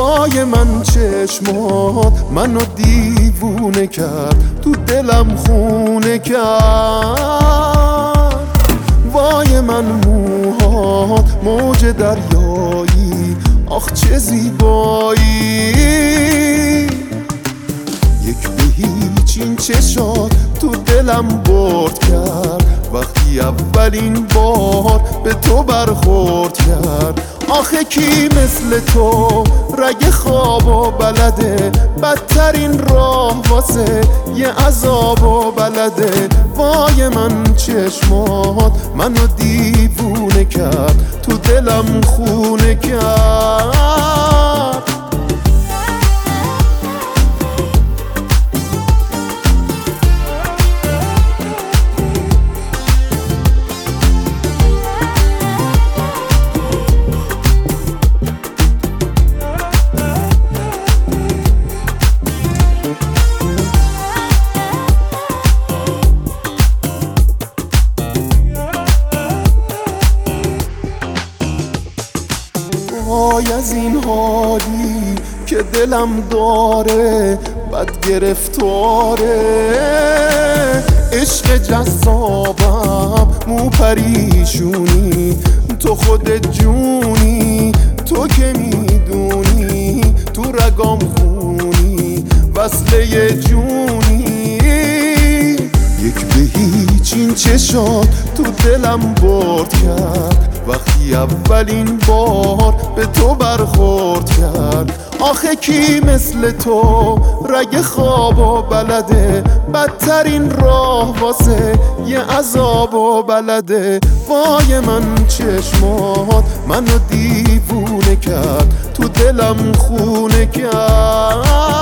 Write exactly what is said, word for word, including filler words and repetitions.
وای من چشمات منو دیوونه کرد، تو دلم خونه کرد. وای من موهات موج دریایی، آخ چه زیبایی. یک به هیچ این چشات تو دلم برد کرد، وقتی اولین بار به تو برخورد کرد. آخه کی مثل تو رگ خواب و بلده، بدترین راه واسه یه عذاب و بلده. وای من چشمات منو دیوونه کرد، تو دلم خونه کرد. وای از این حالی که دلم داره بد گرفتاره. عشق جذابم مو پریشونی، تو خودت جونی، تو که میدونی تو رگام خونی، وصله جونی. یک به هیچ این چشات تو دلم برد کرد، وقتی اولین بار به تو برخورد کرد. آخه کی مثل تو رگ خواب و بلده، بدترین راه واسه یه عذاب و بلده. وای من چشمات منو دیوونه کرد، تو دلم خونه کرد.